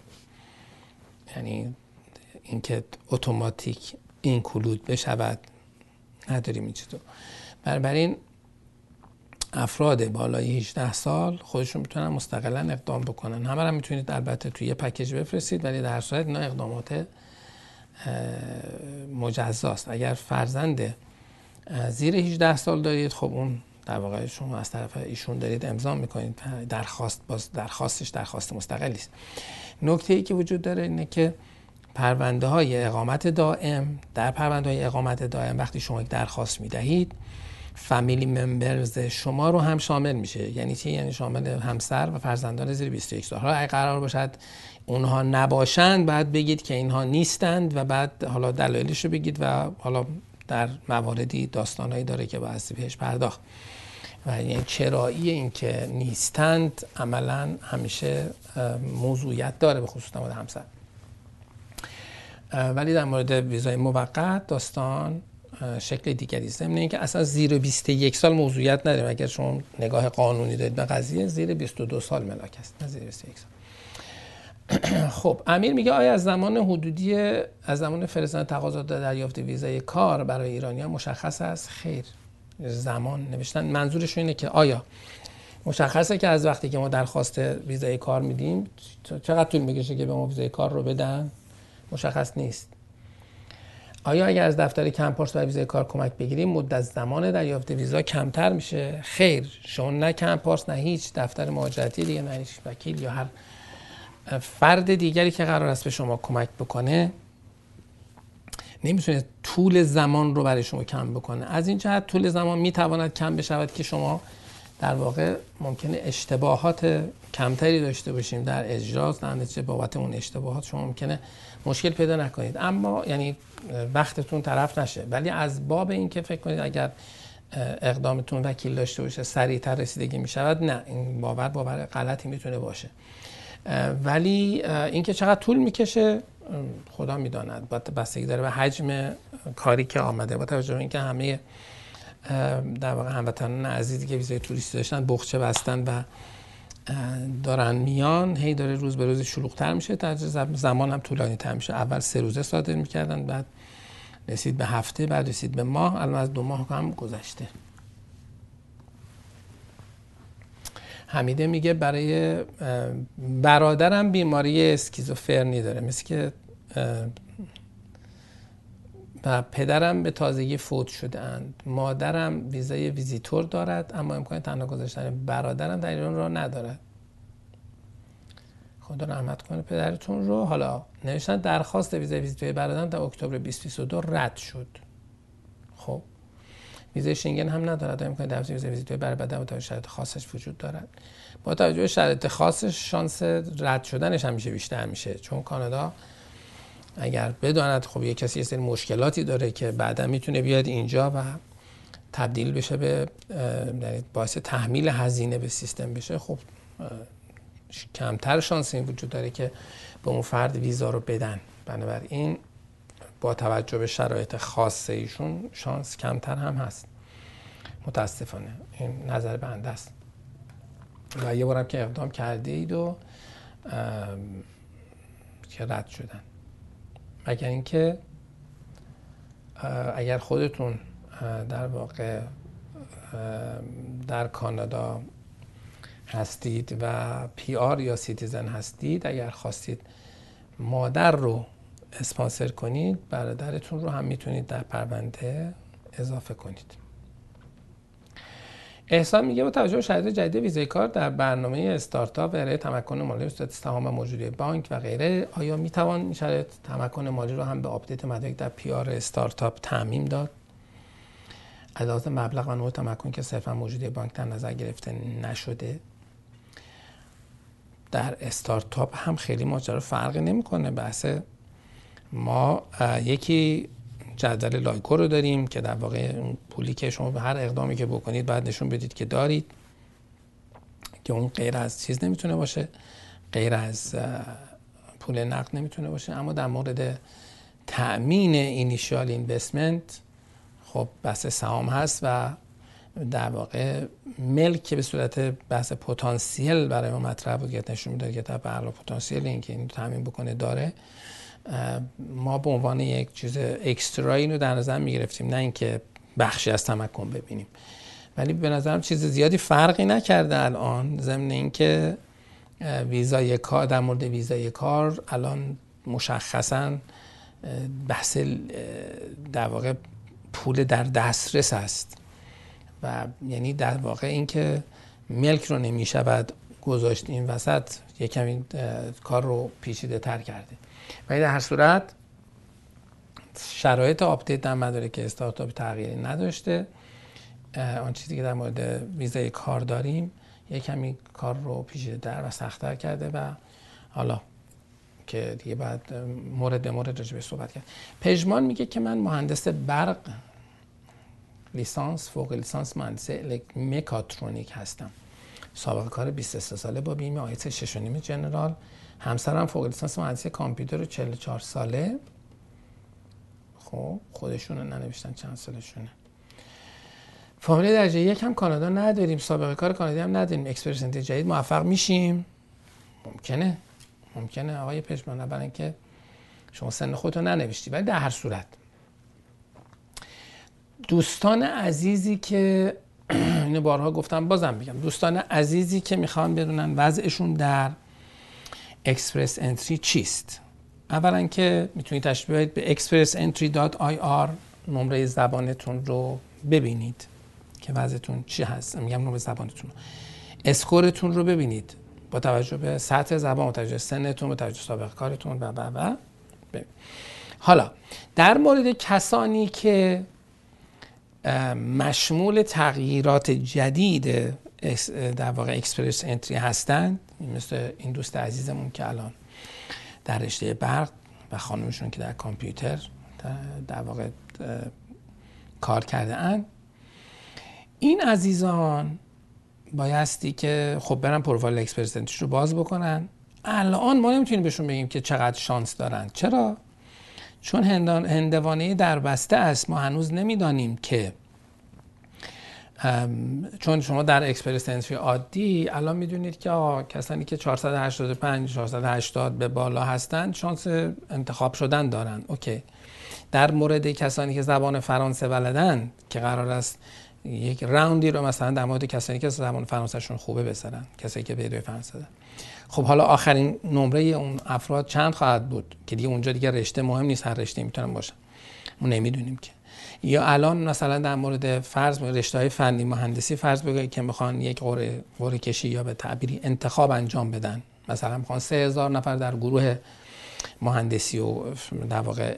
یعنی اینکه اتوماتیک اینکلود بشود نداریم این چیزو. بنابراین افراد بالای هجده سال خودشون میتونن مستقلا اقدام بکنن. همه رو میتونید البته توی یه پکیج بفرستید، ولی در صورت اینا اقدامات مجزاست. اگر فرزند زیر هجده سال دارید، خب اون در واقع شما از طرف ایشون دارید امضا میکنید، درخواست باز درخواستش درخواست مستقلی است. نکته ای که وجود داره اینه که پرونده های اقامت دائم، در پرونده های اقامت دائم وقتی شما یک درخواست میدهید، فامیلی ممبرز شما رو هم شامل میشه. یعنی چی؟ یعنی شامل همسر و فرزندان زیر بیست و یک سال. حالا اگه قرار باشد اونها نباشند، بعد بگید که اینها نیستند و بعد حالا دلایلش رو بگید و حالا در مواردی داستانایی داره که باید بهش پرداخت. و یعنی چرایی این که نیستند عملا همیشه موضوعیت داره، به خصوص در مورد همسر. ولی در مورد ویزای موقت داستان شکل دیگری است. ضمن اینکه اصلا زیر بیست و یک سال موضوعیت نداره. اگر شما نگاه قانونی دارید به قضیه، زیر بیست و دو سال ملاک است، نه زیر بیست و یک سال. خب امیر میگه آیا از زمان حدودی از زمان فرستادن تقاضا دریافت ویزای کار برای ایرانیان مشخص است؟ خیر. زمان نوشتن منظورش اینه که آیا مشخصه که از وقتی که ما درخواست ویزای کار میدیم چقدر طول میکشه که به ما ویزای کار رو بدن؟ مشخص نیست. آیا اگر از دفتر کمپارس برای ویزای کار کمک بگیریم مدت زمان دریافت ویزا کمتر میشه؟ خیر. شما نه کمپارس نه هیچ دفتر مهاجرتی دیگه، نه هیچ وکیل یا هر فرد دیگری که قرار است به شما کمک بکنه نمیتونه طول زمان رو برای شما کم بکنه. از این جهت طول زمان میتواند کم بشود که شما در واقع ممکنه اشتباهات کمتری داشته باشیم در اجرا، در نتیجه بابت اون اشتباهات شما ممکنه مشکل پیدا نکنید، اما یعنی وقتتون طرف نشه. ولی از باب این که فکر کنید اگر اقدامتون وکیل داشته باشه سریعتر رسیدگی میشود، نه، این باور باور غلطی میتونه باشه. ولی اینکه چقدر طول میکشه خدا میداند، بستگی داره به حجم کاری که آمده. با توجه به اینکه همه در واقع هموطنان عزیزی که ویزای توریستی داشتن بخچه بستن و دارن میان، هی داره روز به روز شلوغ‌تر میشه، در زمان هم طولانی تر میشه. اول سه روزه صادر میکردن، بعد رسید به هفته، بعد رسید به ماه، الان از دو ماه هم گذشته. حمیده میگه برای برادرم بیماری اسکیزوفرنی داره، مثل که و پدرم به تازگی فوت شده اند. مادرم ویزای ویزیتور دارد اما امکان تنها گذاشتن برادرم در ایران را ندارد. خدا رحمت کنه پدرتون رو. حالا نوشتن درخواست ویزای ویزیتور برادرم در اکتبر بیست و بیست و دو رد شد. خب ویزای شنگن هم ندارد، امکان در ویزای ویزیتور برای بدن با توجه شرایط خاصش وجود دارد. با توجه به شرایط خاصش شانس رد شدنش همیشه بیشتر میشه، چون کانادا اگر بداند خب یه کسی یه سری مشکلاتی داره که بعدا میتونه بیاد اینجا و تبدیل بشه به باعث تحمیل هزینه به سیستم بشه، خب کمتر شانس این وجود داره که به اون فرد ویزا رو بدن. بنابراین با توجه به شرایط خاصه ایشون شانس کمتر هم هست متاسفانه. این نظر بنده است. و یه بارم که اقدام کرده اید و که رد شدن. مگر اینکه اگر خودتون در واقع در کانادا هستید و پی آر یا سیتیزن هستید، اگر خواستید مادر رو اسپانسر کنید، برادرتون رو هم میتونید در پرونده اضافه کنید. احسان میگه با توجه به شرایط جدید ویزای کار در برنامه استارتاپ و ارائه تمکن مالی صورت سهام موجودی بانک و غیره، آیا میتوان این شرایط تمکن مالی رو هم به آپدیت مدارک در پی آر استارتاپ تعمیم داد؟ علاوه مبلغ و نوع تمکن که صرفا موجودی بانک در نظر گرفته نشده. در استارتاپ هم خیلی ماجرا فرقی نمیکنه. بحث ما یکی جدول لایکو رو داریم که در واقع اون پولی که شما به هر اقدامی که بکنید باید نشون بدید که دارید، که اون غیر از چیز نمیتونه باشه، غیر از پول نقد نمیتونه باشه. اما در مورد تأمین اینیشیال اینوستمنت خب بحث سهام هست و در واقع ملک که به صورت بحث پتانسیل برای ما مطرح بود، نشون میداد که در واقع پتانسیل این که این تامین بکنه داره. ما به عنوان یک چیز اکسترا اینو در نظر میگرفتیم، نه اینکه بخشی از تمکن ببینیم. ولی به نظرم چیز زیادی فرقی نکرده الان، ضمن اینکه ویزای کار، در مورد ویزای کار الان مشخصاً بحث در واقع پول در دسترس است و یعنی در واقع اینکه ملک رو نمیشود گذاشت این وسط یک کمی کار رو پیچیده تر کرده. ولی در هر صورت شرایط آپدیت در مدارک استارتاپ تغییری نداشته. آن چیزی که در مورد ویزای کار داریم یک کمی کار رو پیچیده تر و سخت‌تر کرده و حالا که دیگه بعد مورد به مورد راجع بهش صحبت کرد. پژمان میگه که من مهندس برق لیسانس، فوق لیسانس مهندس مکاترونیک هستم. سابقه کار بیست و سه ساله با بیمه آیلتس شش و نیم جنرال. همسرم فوق لیسانس مهندسی کامپیوتر و چهل و چهار ساله. خب خودشون ننوشتن چند سالشونه. فامیل درجه یک هم کانادا نداریم، سابقه کار کانادایی هم نداریم. اکسپرس انتری جدید موفق میشیم؟ ممکنه. ممکنه آقای پژمان، اولا اینکه شما سن خودتو ننوشتی، ولی در هر صورت دوستان عزیزی که اینو بارها گفتم بازم بگم، دوستان عزیزی که میخوان بدونن وضعشون در اکسپرس انتری چیست، اولا که میتونید تشریف بیارید به اکسپرس انتری دات آی آر، نمره زبانتون رو ببینید که وضعتون چی هست. میگم نمره زبانتون، اسکورتون رو ببینید با توجه به سطح زبان، با توجه به سنتون، با توجه به سابقه کارتون و و و حالا در مورد کسانی که مشمول تغییرات جدید در واقع اکسپرس انتری هستند، مثل این دوست عزیزمون که الان در رشته برق و خانمشون که در کامپیوتر در واقع کار کرده اند، این عزیزان بایستی که خب برن پروفایل اکسپرس انتری رو باز بکنن. الان ما نمیتونیم بهشون بگیم که چقدر شانس دارن. چرا؟ چون هندوانه در بسته است. ما هنوز نمیدانیم که چون شما در اکسپرس انتری عادی الان میدونید که کسانی که چهارصد و هشتاد و پنج چهارصد و هشتاد به بالا هستند شانس انتخاب شدن دارن. اوکی. در مورد کسانی که زبان فرانسه بلدن که قرار است یک راوندی رو مثلا در مورد کسانی که زبان فرانسهشون خوبه بسازن، کسایی که به فرانسه دارن، خب حالا آخرین نمره اون افراد چند خواهد بود که دیگه اونجا دیگه رشته مهم نیست، هر رشته میتونن باشن، ما نمیدونیم که. یا الان مثلا در مورد فرض رشته‌های فنی مهندسی فرض بگید که میخوان یک قرعه قرعه کشی یا به تعبیری انتخاب انجام بدن، مثلا میخوان سه هزار نفر در گروه مهندسی و در واقع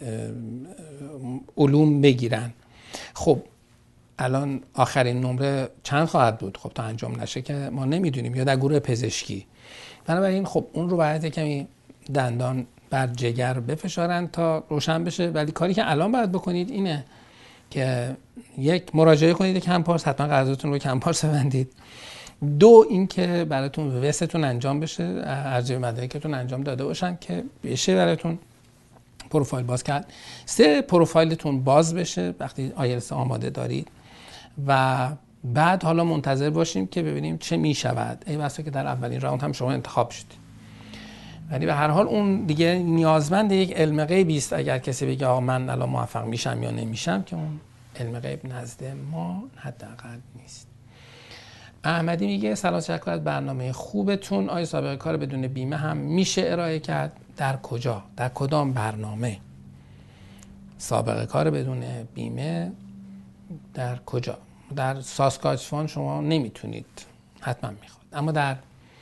علوم بگیرن. خب الان آخرین نمره چند خواهد بود؟ خب تا انجام نشه که ما نمیدونیم. یا در گروه پزشکی، بنابراین خب اون رو باید کمی دندان بر جگر بفشارن تا روشن بشه. ولی کاری که الان باید بکنید اینه که یک، مراجعه کنید کم پارس، حتما قراردادتون رو کم پارس ببندید. دو، اینکه براتون وستتون انجام بشه، ارزیابی مدارکتون انجام داده باشن که بشه براتون پروفایل باز کرد. سه، پروفایلتون باز بشه وقتی آیلتس آماده دارید و بعد حالا منتظر باشیم که ببینیم چه میشود. ای بسا که در اولین راوند هم شما انتخاب شدید. ولی به هر حال اون دیگه نیازمند یک علم غیبی است. اگر کسی بگه آقا من الان موفق میشم یا نمیشم، که اون علم غیب نزد ما حداقل نیست. احمدی میگه سلام، تشکر از برنامه خوبتون. آیا سابقه کار بدون بیمه هم میشه ارائه کرد؟ در کجا؟ در کدام برنامه؟ سابقه کار بدون بیمه در کجا؟ در ساسکاچوان شما نمیتونید، حتما میخواد. اما در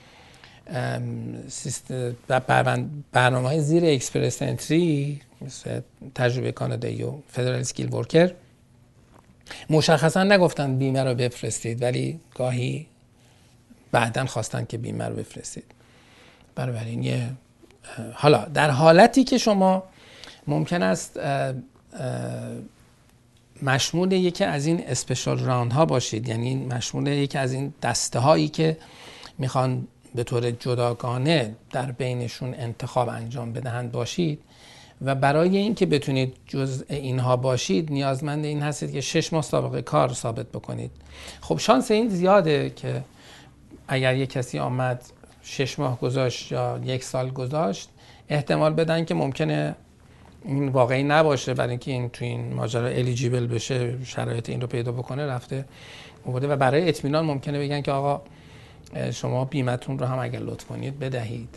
برنامه‌های زیر اکسپرس انتری مثل تجربه کانادایی و فدرال اسکیل ورکر مشخصا نگفتن بیمه رو بفرستید، ولی گاهی بعداً خواستن که بیمه رو بفرستید. بنابراین یه حالا در حالتی که شما ممکن است مشمول یکی از این اسپشال راوند ها باشید، یعنی مشمول یکی از این دسته هایی که میخوان به طور جداگانه در بینشون انتخاب انجام بدهند باشید و برای اینکه بتونید جزء اینها باشید نیازمند این هستید که شش ماه سابقه کار ثابت بکنید. خب شانس این زیاده که اگر یک کسی آمد شش ماه گذاشت یا یک سال گذاشت، احتمال بدن که ممکنه این واقعی نباشه، برای اینکه این تو این ماجرا الیجیبل بشه، شرایط این رو پیدا بکنه، رفته اومده و برای اطمینان ممکنه بگن که آقا شما بیمتون رو هم اگر لطف کنید بدهید.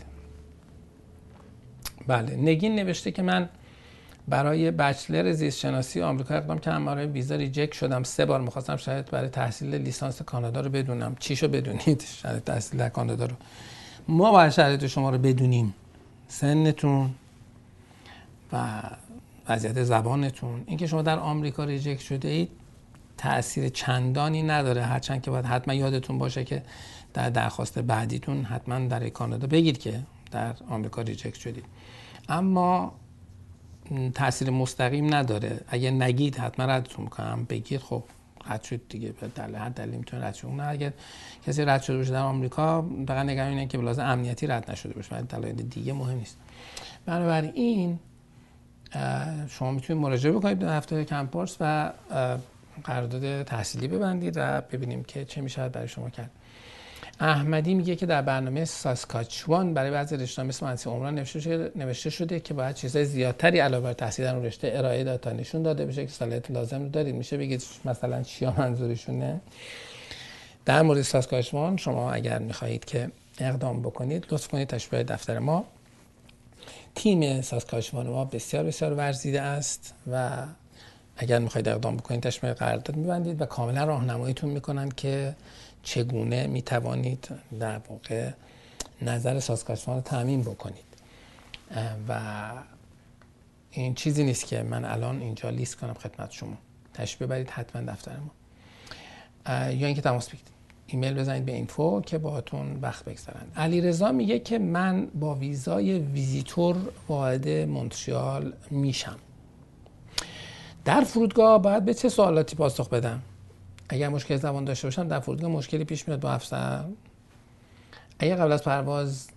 بله، نگین نوشته که من برای بچلر زیست شناسی آمریکا اقدام کردم، برای ویزا ریجکت شدم سه بار. می‌خواستم شاید برای تحصیل لیسانس کانادا رو بدونم. چیشو بدونید؟ شاید تحصیل در کانادا رو ما باید شرایط شما رو بدونیم، سنتون و وضعیت زبانتون. اینکه شما در آمریکا ریجکت شده اید تأثیر چندانی نداره، هرچند که باید حتما یادتون باشه که در درخواست بعدیتون حتما در کانادا بگید که در آمریکا ریجکت شدید. اما تأثیر مستقیم نداره. اگه نگید حتما ردتون میکنم، بگید خب رد شد دیگه، در هر دلیلی میتونه رد شه. نه اگر کسی رد شده باشه در آمریکا فقط نگران اینه که به لحاظ امنیتی رد نشده باشه، ولی دلایل دیگه مهم نیست. بنابراین شما میتونید مراجعه بکنید به دفتر کمپارس و قرارداد تحصیلی ببندید و ببینیم که چه میشه برای شما کرد. احمدی میگه که در برنامه ساسکاچوان برای بعضی رشته‌ها مثل مهندسی عمران نوشته شده نوشته شده که باید چیزای زیادتری علاوه بر تحصیل در اون رشته ارائه داد تا نشون داده بشه که صلاحیت لازم رو دارید. میشه بگید مثلا چیا منظورشونه؟ در مورد ساسکاچوان شما اگر میخواهید که اقدام بکنید لطف کنید تشریف بیارید دفتر ما. تیم ساسکاچوان ما بسیار بسیار ورزیده است و اگر میخواهید اقدام بکنید تشریف بیارید قرارداد میبندید و کاملا راهنماییتون میکنن که چگونه میتوانید در واقع نظر ساسکاچوان رو تامین بکنید. و این چیزی نیست که من الان اینجا لیست کنم خدمت شما. تشریف ببرید حتما دفتر ما، یا اینکه تماس بگیرید، ایمیل بزنید به اینفو که باهاتون وقت بگذارن. علیرضا میگه که من با ویزای ویزیتور وارد مونترال میشم. در فرودگاه باید به چه سوالاتی پاسخ بدم؟ اگر مشکل زبان داشته باشم در فرودگاه مشکلی پیش میاد با افسر؟ اگر قبل از پرواز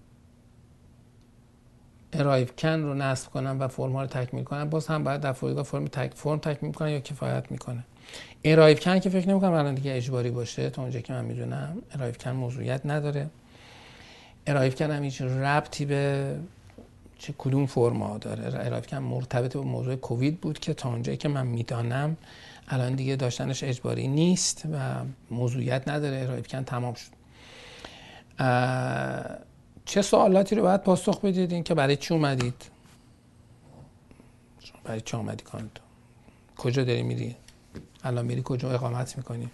ارایو کن رو نصب کنم و فرم ها رو تکمیل کنم، باز هم باید در فرودگاه فرم تک فرم تکمیل کنم یا کفایت میکنه؟ ارایو کن که فکر نمیکنم الان دیگه اجباری باشه، تا اونجایی که من میدونم ارایو کن موضوعیت نداره. ارایو کن هم هیچ ربطی به چه کدوم فرما داره. ارایو کن مرتبط با موضوع کووید بود که تا اونجایی که من میدانم الان دیگه داشتنش اجباری نیست و موضوعیت نداره. ارائه کن تمام شد. چه سوالاتی رو باید پاسخ بدید؟ این که برای چی اومدید؟ برای چی اومدی کانادا؟ کجا داری میری؟ الان میری کجا اقامت میکنی؟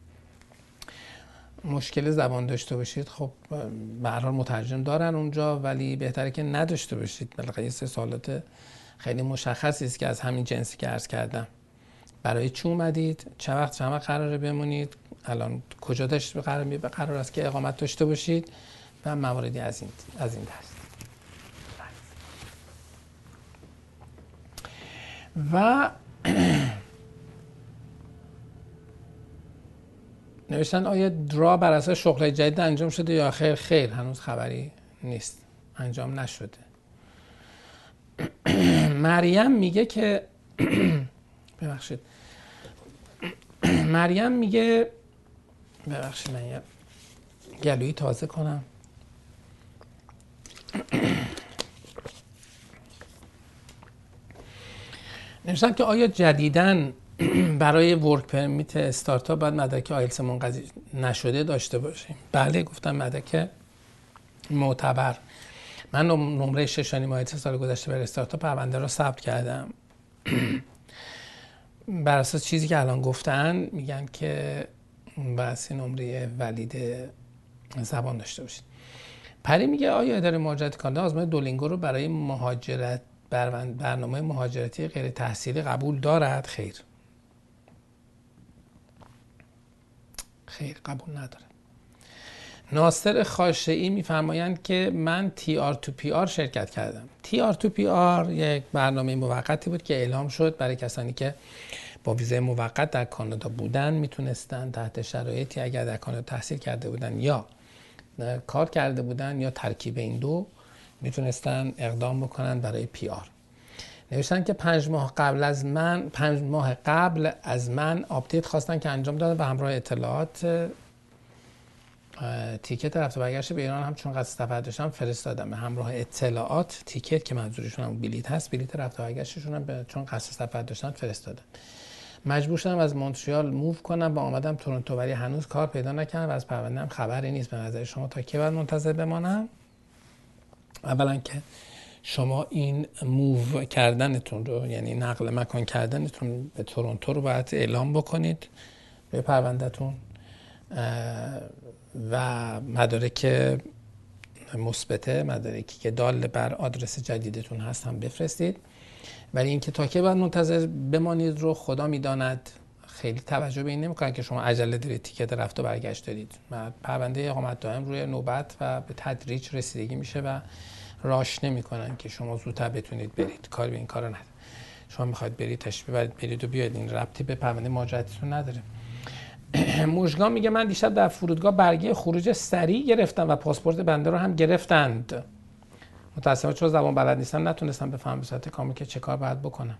مشکل زبان داشته باشید خب به هر حال مترجم دارن اونجا، ولی بهتره که نداشته باشید. بالاخره سه سوالات خیلی مشخصی است که از همین جنسی که عرض کردم. برای چی اومدید؟ چه وقت چه وقت قراره بمونید؟ الان کجا داشت قرار می قرار است که اقامت داشته باشید؟ و مواردی از این از این دست. و نوشتن آیا درا بر اساس شغل جدید انجام شده یا خیر؟ خیر هنوز خبری نیست، انجام نشده. مریم میگه که ببخشید مریم میگه ببخشید من یه گلویی تازه کنم. نوشتم که آیا جدیداً برای ورک پرمیت استارتاپ باید مدرک آیلتس منقضی نشده داشته باشیم؟ بله، گفتم مدرک معتبر. من نمره ششانی آیلتس سال گذشته برای استارتاپ پرونده رو ثبت کردم. بر اساس چیزی که الان گفتن میگن که بس نمره ولید زبان داشته باشید. پری میگه آیا اداره مهاجرت کانادا آزمایش دولینگو رو برای مهاجرت برنامه مهاجرتی غیر تحصیلی قبول دارد؟ خیر. خیر قبول نداره. ناصر خاشعی میفرمایند که من تی آر تو پی آر شرکت کردم. تی آر تو پی آر یک برنامه موقتی بود که اعلام شد برای کسانی که با ویزای موقت در کانادا بودن، میتونستن تحت شرایطی اگر در کانادا تحصیل کرده بودن یا کار کرده بودن یا ترکیب این دو میتونستن اقدام بکنن برای پی آر. نوشتن که پنج ماه قبل از من پنج ماه قبل از من آپدیت خواستن که انجام دادن و همراه اطلاعات تیکت رفت و برگشت به ایران هم چون قصد سفر داشتم فرستادم به همراه اطلاعات. تیکت که منظورشون هم بلیط هست، بلیط رفت و برگشتشون هم به چون قصد سفر داشتن فرستادم. مجبور شدم از مونتریال موو کنم و آمدم تورنتو، ولی هنوز کار پیدا نکردم و از پرونده‌ام خبری نیست. به نظر شما تا کی باید منتظر بمانم؟ اولا که شما این موو کردنتون رو، یعنی نقل مکان کردنتون به تورنتو رو باید اعلام بکنید به پروندهتون و مدارک مثبته، مدارکی که دال بر آدرس جدیدتون هست هم بفرستید. ولی اینکه تا که بعد منتظر بمانید رو خدا میداند. خیلی توجه به این نمیکنن که شما عجله دارید، تیکت رفت و برگشت دارید. پرونده اقامت دائم روی نوبت و به تدریج رسیدگی میشه و راش نمیکنن که شما زودتر بتونید برید. کار به این کارا نداره. شما میخواید برید تشریف ببرید برید و بیاید، این ربطی به پرونده مهاجرتتون نداره. مژگان میگه من دیشب در فرودگاه برگه خروج سریع گرفتم و پاسپورت بنده رو هم گرفتند. متاسفانه چون زبان بلد نیستم نتونستم بفهمم به صورت کامل که چه کار باید بکنم.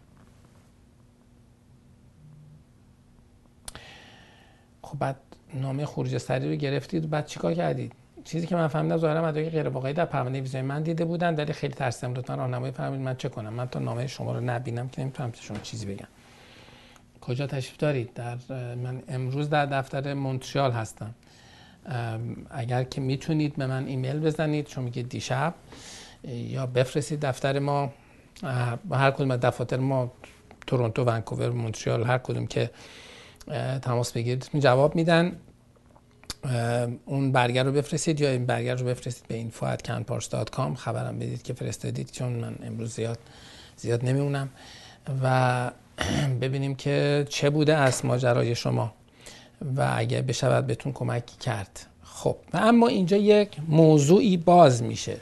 خب بعد نامه خروج سریع رو گرفتید، بعد چیکار کردید؟ چیزی که من فهمیدم ظاهرا مدارک غیر واقعی در پرونده ویزای من دیده بودن، ولی خیلی ترسیدم. لطفا راهنمایی فرمایید من چه کنم؟ من تا نامه شما رو نبینم که نمیتونم به شما چیزی بگم. کجا تشریف دارید؟ در من امروز در دفتر مونتریال هستم. اگر که میتونید به من ایمیل بزنید، چون میگه دیشب، یا بفرستید دفتر ما. هر کدوم از دفاتر ما تورنتو، ونکوور، مونتریال، هر کدوم که تماس بگیرید جواب میدن. اون برگر رو بفرستید یا این برگر رو بفرستید به اینفو ات کن پارس دات کام. خبرم بدید که فرستادید، چون من امروز زیاد زیاد نمیمونم و ببینیم که چه بوده از ماجرای شما و اگه بشود بهتون کمکی کرد. خب و اما اینجا یک موضوعی باز میشه.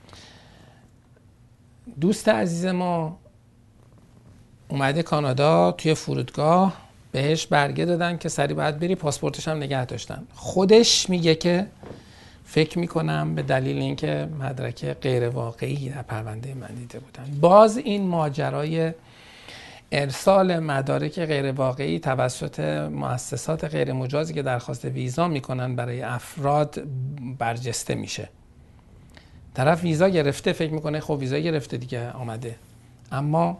دوست عزیز ما اومده کانادا، توی فرودگاه بهش برگه دادن که سریع باید بری، پاسپورتش هم نگه داشتن. خودش میگه که فکر میکنم به دلیل اینکه مدرک غیر واقعی در پرونده من دیده بودن. باز این ماجرای ارسال مدارک غیر واقعی توسط مؤسسات غیر مجازی که درخواست ویزا میکنن برای افراد برجسته میشه. طرف ویزا گرفته، فکر میکنه خب ویزا گرفته دیگه آمده، اما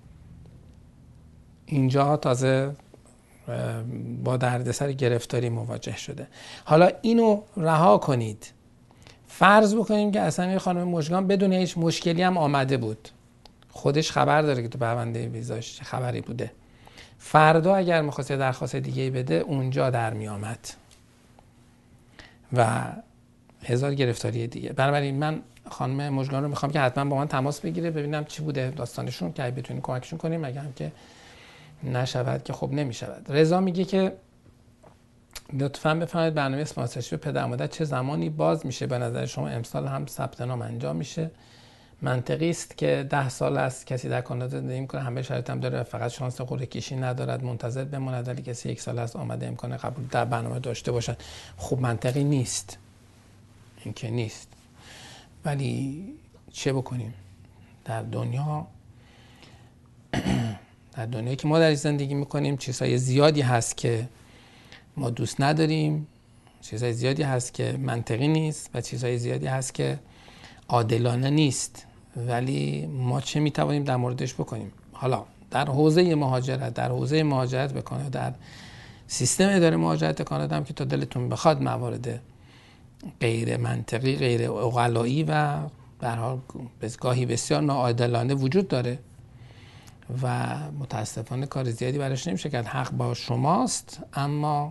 اینجا تازه با دردسر گرفتاری مواجه شده. حالا اینو رها کنید. فرض بکنیم که اصلا این خانم مژگان بدون هیچ مشکلی هم آمده بود، خودش خبر داره که تو پرونده ویزاش خبری بوده. فردا اگر می‌خواست درخواست دیگه بده، اونجا در می آمد و هزار گرفتاری دیگه. بنابراین من خانم مژگان رو میخوام که حتما با من تماس بگیره، ببینم چی بوده داستانشون، که بتونیم کمکشون کنیم. اگر هم که نشود که خب نمیشود. رضا میگه که لطفاً بفرمایید برنامه اسپانسرشیپ پدر مادر چه زمانی باز میشه؟ به نظر شما امسال هم ثبت نام انجام میشه؟ منطقی است که ده سال است کسی در کانادا زندگی میکنه، همه شرایط هم داره، فقط شانس قرعه کشی ندارد، منتظر بماند، ولی کسی یک سال است آمده امکان قبول در برنامه داشته باشد. خب منطقی نیست، این که نیست. ولی چه بکنیم؟ در دنیا در دنیایی که ما در زندگی میکنیم چیزهای زیادی هست که ما دوست نداریم، چیزهای زیادی هست که منطقی نیست و چیزهای زیادی هست که عادلانه نیست. ولی ما چه میتوانیم در موردش بکنیم؟ حالا در حوزه مهاجرت، در حوزه مهاجرت به کانادا، در سیستم اداره مهاجرت کانادا هم که تا دلتون بخواد موارد غیر منطقی، غیر عقلایی و به هر حال گاهی بسیار ناعادلانه وجود داره و متاسفانه کار زیادی براش نمیشه کرد. حق با شماست، اما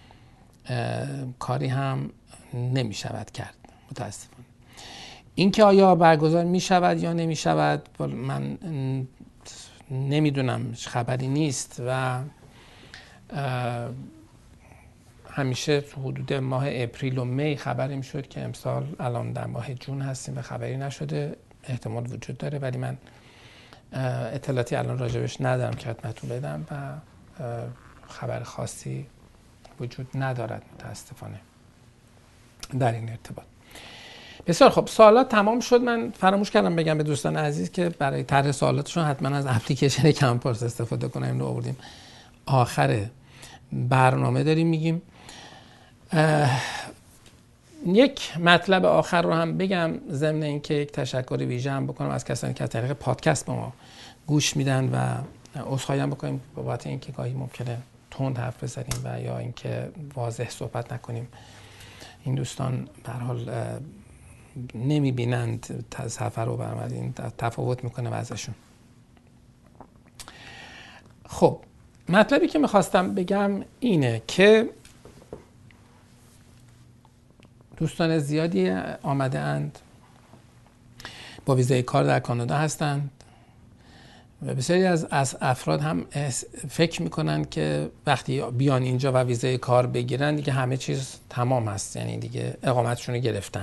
کاری هم نمیشود کرد متاسفانه. این که آیا برگزار میشود یا نمیشود من نمیدونم، خبری نیست و همیشه حدود ماه اپریل و می خبری میشد که امسال الان در ماه جون هستیم و خبری نشده. احتمال وجود داره ولی من اطلاعاتی الان راجبش ندارم که خدمتتون بدم و خبر خاصی وجود ندارد متاسفانه در این ارتباط. بسیار خب، سوالات تمام شد. من فراموش کردم بگم به دوستان عزیز که برای طرح سوالاتشون حتما از اپلیکیشن کن پارس استفاده کنن. اینو آوردیم آخر برنامه داریم میگیم. یک مطلب آخر رو هم بگم ضمن اینکه یک تشکر ویژه هم بکنم از کسانی که از طریق پادکست با ما گوش میدن و عذرخواهی هم بکنیم بابت اینکه گاهی ممکنه تند حرف بزنیم و یا اینکه واضح صحبت نکنیم. این دوستان به هر حال نمیبینند سفر رو، برآمد این تفاوت میکنه وضعشون. خب مطلبی که میخواستم بگم اینه که دوستان زیادی آمده اند با ویزای کار در کانادا هستند و بسیاری از, از افراد هم فکر میکنن که وقتی بیان اینجا و ویزای کار بگیرن دیگه همه چیز تمام هست، یعنی دیگه اقامتشون رو گرفتن.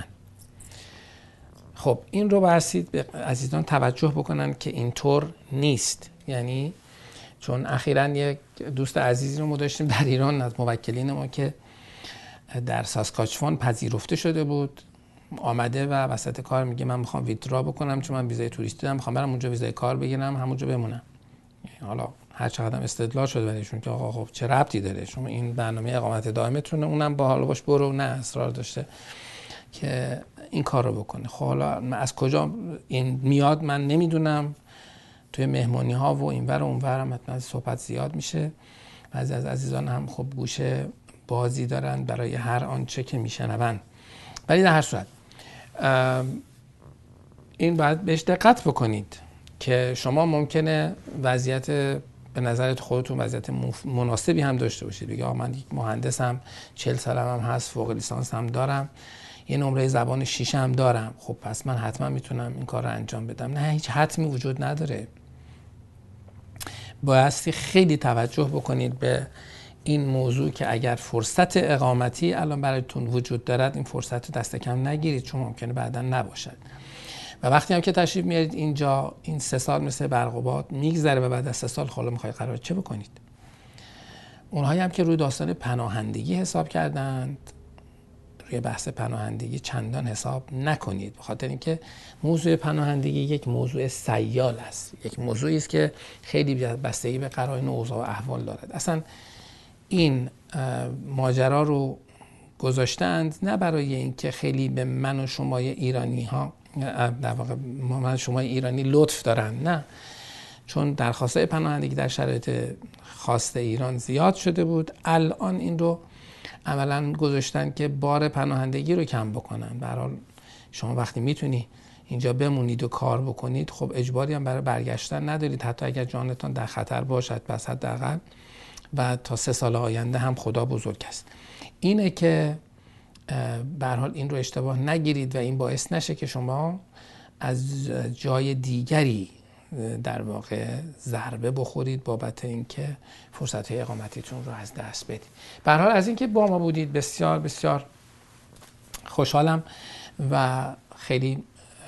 خب این رو بایستی عزیزان توجه بکنن که اینطور نیست. یعنی چون اخیراً یک دوست عزیزی رو ما داشتیم در ایران از موکلین ما که در ساسکاچوان پذیرفته شده بود، آمده و وسط کار میگه من میخوام ویدرا بکنم چون من ویزای توریستی دارم، میخوام برم اونجا ویزای کار بگیرم همونجا بمونم. حالا هر چقدر استدلال شده برایشون که آقا خب چه ربطی داره، شما این برنامه اقامت دائمتونه، اونم با حال باش برو، نه اصرار داشته که این کار رو بکنه. خب حالا از کجا این میاد من نمیدونم. توی مهمانی ها و اینور و اونور هم حتما صحبت زیاد میشه. بعضی از عزیزان هم خب گوش بازی دارن برای هر آنچه که میشنون. ولی در هر صورت این باید بهش دقت بکنید که شما ممکنه وضعیت به نظرت خودتون وضعیت مناسبی هم داشته باشید. بگید آقا من یک مهندسم، چهل سالم هم هست، فوق لیسانس هم دارم، یه نمره زبان شیش هم دارم، خب پس من حتما میتونم این کار رو انجام بدم. نه، هیچ حتمی وجود نداره. بایستی خیلی توجه بکنید به این موضوع که اگر فرصت اقامتی الان برایتون وجود دارد این فرصت رو دست کم نگیرید، چون ممکنه بعدا نباشد. و وقتی هم که تشریف میارید اینجا، این سه سال مثل برق و باد میگذره و بعد از سه سال خاله میخواید قرار چه بکنید. اونهایی هم که روی داستان پناهندگی حساب کردند، روی بحث پناهندگی چندان حساب نکنید، به خاطر اینکه موضوع پناهندگی یک موضوع سیال است، یک موضوعی است که خیلی بستگی به قرائن و اوضاع و احوال دارد. اصلا این ماجرا رو گذاشتند نه برای اینکه خیلی به من و شمای ایرانی ها در واقع من و شمای ایرانی لطف دارن، نه، چون درخواست‌های پناهندگی در شرایط خاص ایران زیاد شده بود. الان این رو عملاً گذاشتن که بار پناهندگی رو کم بکنن. به هر حال شما وقتی میتونی اینجا بمونید و کار بکنید، خب اجباری هم برای برگشتن ندارید، حتی اگر جانتان در خطر باشد پس حداقل و تا سه سال آینده هم خدا بزرگ است. اینه که به هر حال این رو اشتباه نگیرید و این باعث نشه که شما از جای دیگری در واقع ضربه بخورید بابت اینکه فرصت‌های اقامتیتون رو از دست بدید. به هر حال از اینکه با ما بودید بسیار بسیار خوشحالم و خیلی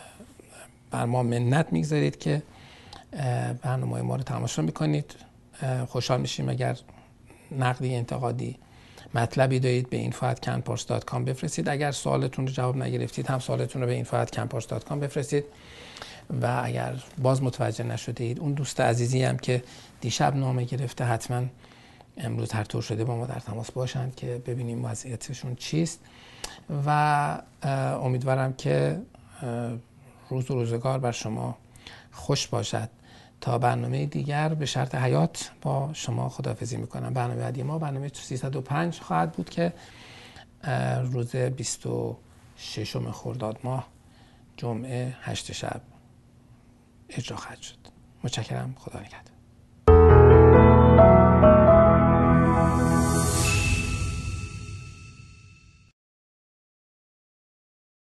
بر ما منت میگذارید که برنامه ما رو تماشا میکنید. خوشحال میشیم اگر نقدی، انتقادی، مطلبی دارید به اینفو ات کنپارس دات کام بفرستید. اگر سوالتون رو جواب نگرفتید هم سوالتون رو به اینفو ات کنپارس دات کام بفرستید. و اگر باز متوجه نشده اید، اون دوست عزیزی هم که دیشب نامه گرفته حتما امروز هر طور شده با ما در تماس باشند که ببینیم وضعیتشون چیست. و امیدوارم که روز و روزگار بر شما خوش باشد. تا برنامه دیگر به شرط حیات با شما خداحافظی میکنم. برنامه بعدی ما برنامه سیصد و پنج خواهد بود که روز بیست و ششم خرداد ماه جمعه هشت شب اجرا خواهد شد. متشکرم. خدا نگهدار.